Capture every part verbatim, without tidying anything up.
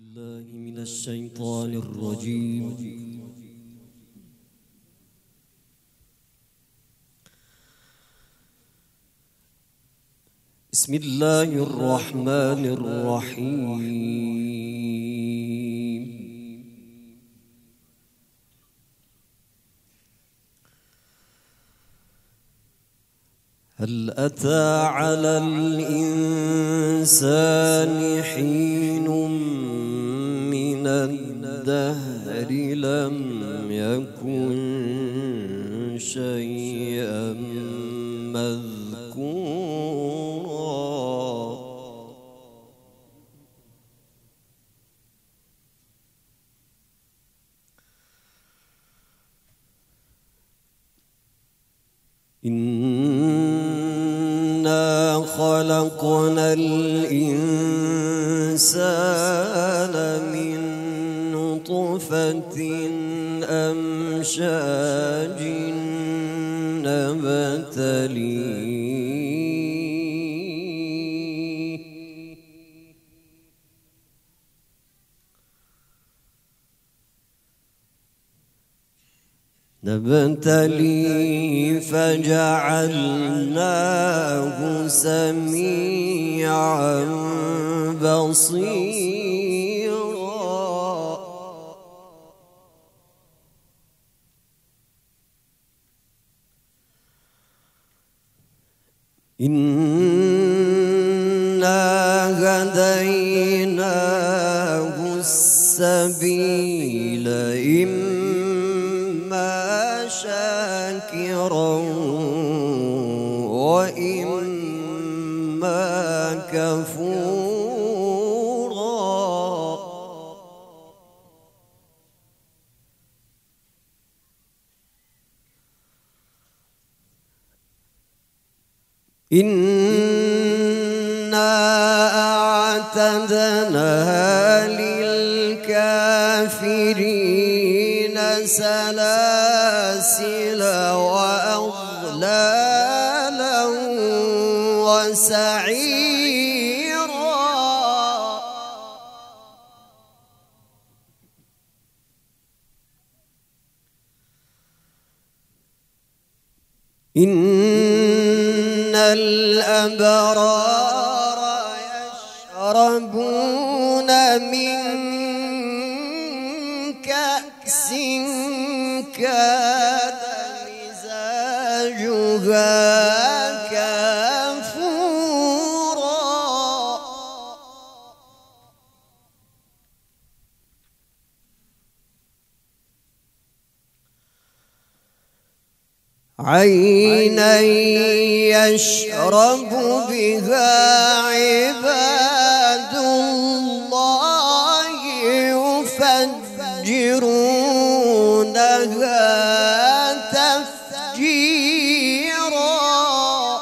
بالله من الشيطان الرجيم. بسم الله الرحمن الرحيم. هل أتى على الإنسان حين من الدهر لم يكن شيئا مذكورا. إنا خلقنا الإنسان من نطفة أمشاج نبتليه نبتليه فجعلناه سميعا بصيرا. إنا هديناه السبيل إما شاكرا وإما كفورا. إنا أعتدنا للكافرين سلاسل وأغلالا وسعيرا. إن الأبرار يشربون من كأس كان مزاجها كافورا. عينا يشرب بها عباد الله يفجرونها تفجيرا.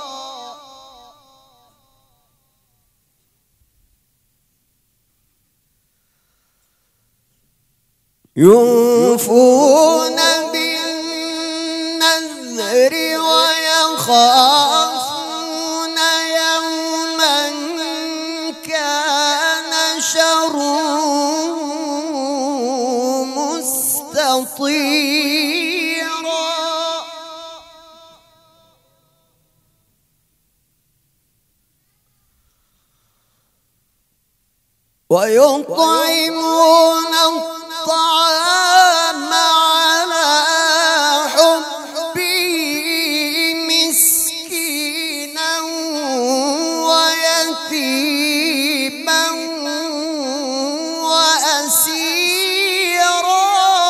يوفون بالنذر ويخافون يوما كان شره مستطيرا. ويطعمون الطعام على حبه مسكينا ويتيما وأسيرا.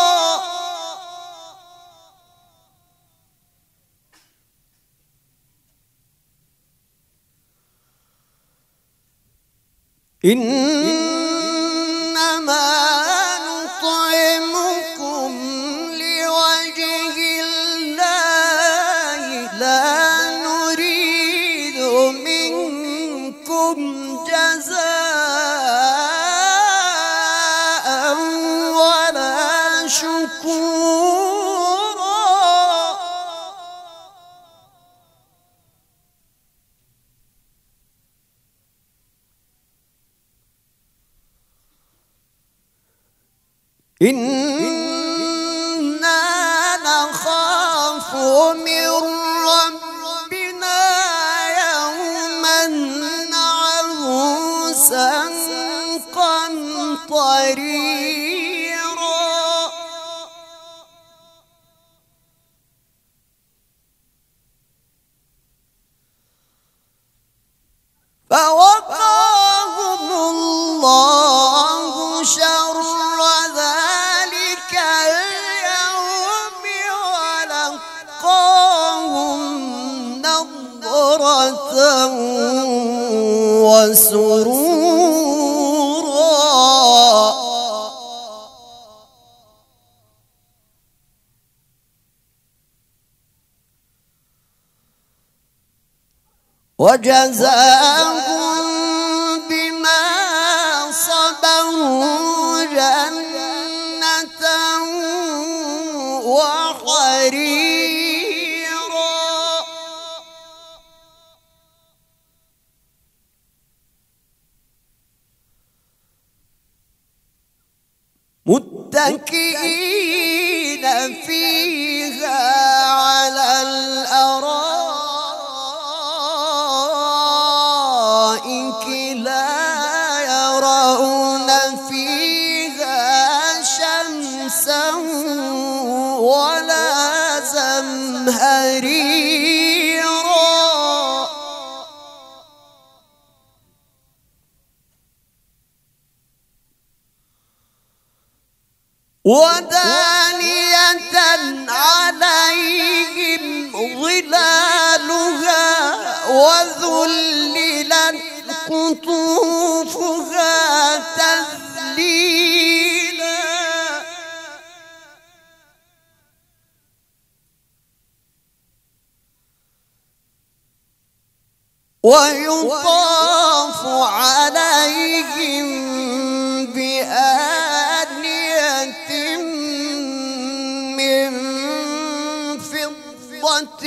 إنما نطعمكم لوجه الله لا نريد منكم جزاء ولا شكورا. إنا نخاف من ربنا يوما عبوسا قمطريرا فوقاهم الله شر ذلك اليوم ولقاهم نضرة وسرورا وجزاهم بما صبروا جنة وحريرا متكئين فيها على الأرائك لا يرون فيها شمسا ولا زمهريرا ودانية عليهم ظلالها وذللت قطوفها تذليلا ويطاف عليهم بآنية من فضة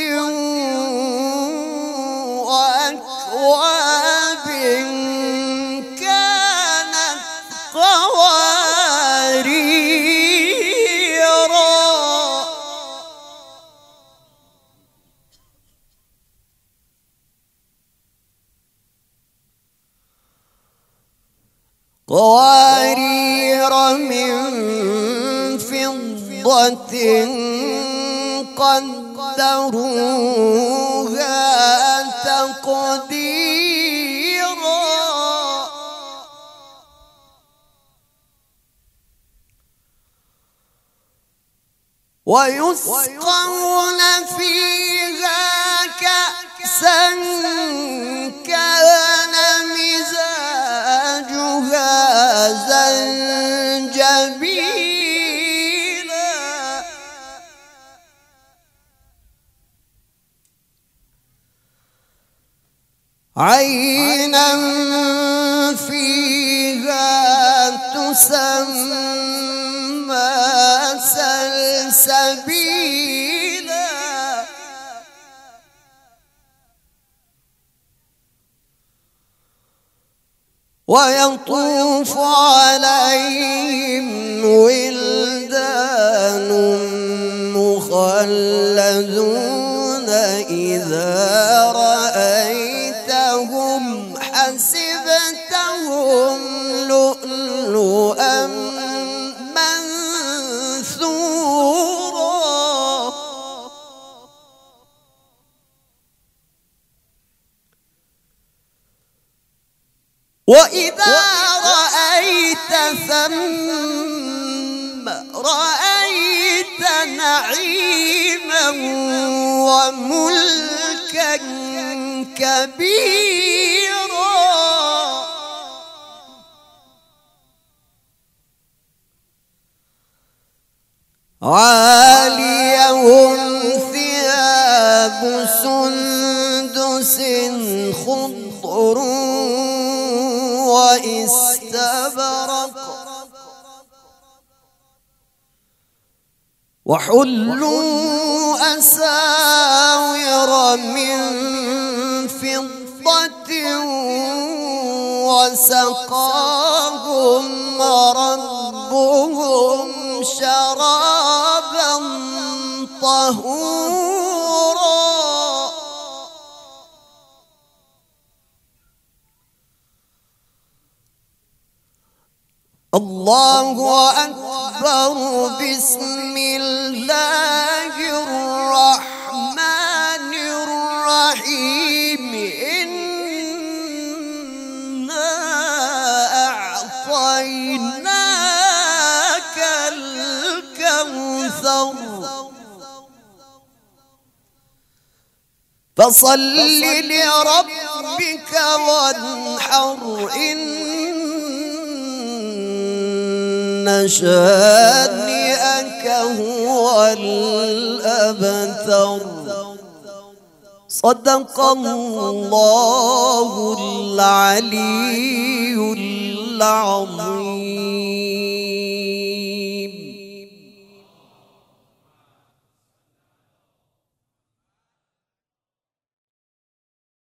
وأكواب كانت قواريرا قوارير من فضة قدروها تقديرا ويسقون فيها كأسا كان مزاجها زنجبيلا عينا فيها تسمى سلسبيلا ويطوف عليهم ولدان مخلدون إذا رأيتهم حسبتهم لؤلؤا منثورا وإذا رأيت ثم رأيت نعيما وملكا كبيرا عاليهم ثياب سندس خضر واستبرق وحلوا أساور من فضة وسقاهم ربهم الله أكبر. بسم الله الرحمن الرحيم. إنا أعطيناك الكوثر فصل لربك وانحر. إن شانئك هو الأبتر. صدق الله العلي العظيم.